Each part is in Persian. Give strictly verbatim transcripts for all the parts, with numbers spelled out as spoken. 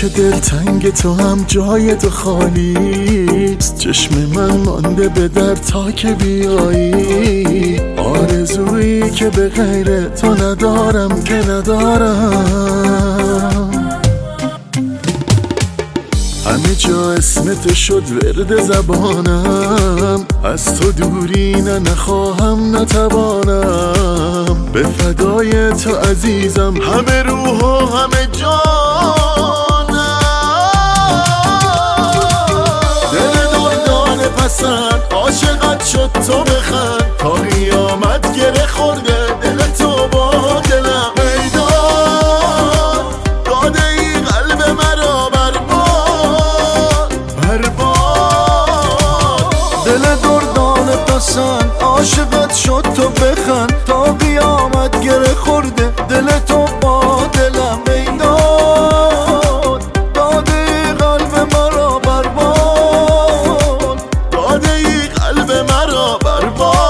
دلتنگ تو هم جای تو خالی، چشم من مانده به در تا که بیایی. آرزویی که به غیر تو ندارم که ندارم. همه جا اسم تو شد ورد زبانم، از تو دوری نه نخواهم نتوانم. به فدای تو عزیزم همه روح و همه جانم. دل دردان پسند عاشقت شد تو بخند، تا قیامت گره خورده دل تو با دلم. میدان داده ای قلب مرا برباد برباد. دل دردان پسند عاشقت شد تو بخند، تا قیامت گره خورده دل تو با دلم. میدان داده ای قلب مرا برباد، داده ای قلب مرا برباد.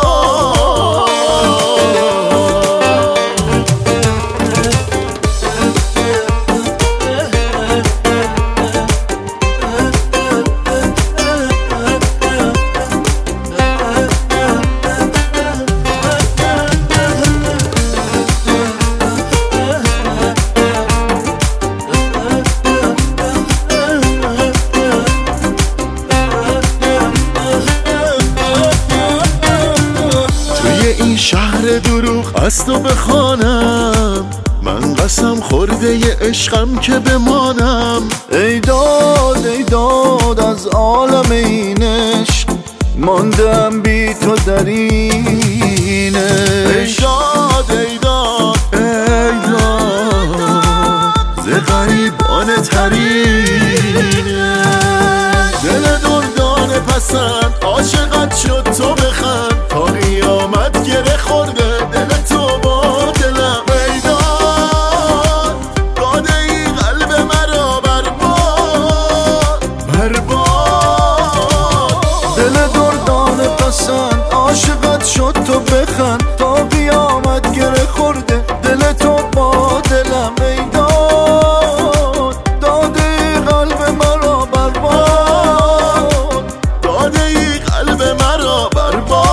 این شهر دروغ از تو بخوانم، من قسم خورده ی عشقم که بمانم. ای داد ای داد از عالم این عشق، ماندم بی تو در این عشق. ای داد ای داد ای داد ز غریبان ترینه. دل دردان پسند عاشقت شد تو بخند، تا قیامت گره خورده دل تو با دلم. میدان داده ای قلب مرا برباد برباد. دل دردان پسند عاشقت شد تو بخند، تا قیامت گره خورده دل تو با دلم. میدان داده ای قلب مرا برباد، داده ای قلب مرا برباد.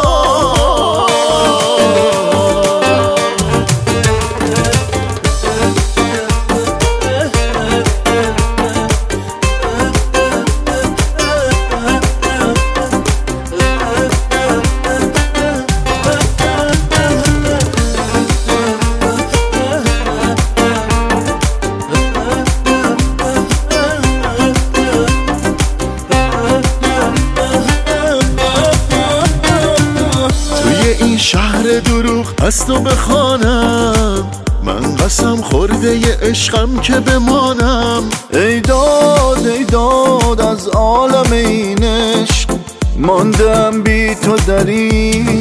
این شهر دروغ از تو بخوانم، من قسم خورده ی عشقم که بمانم. ای داد ای داد از عالم این عشق، ماندم بی تو در این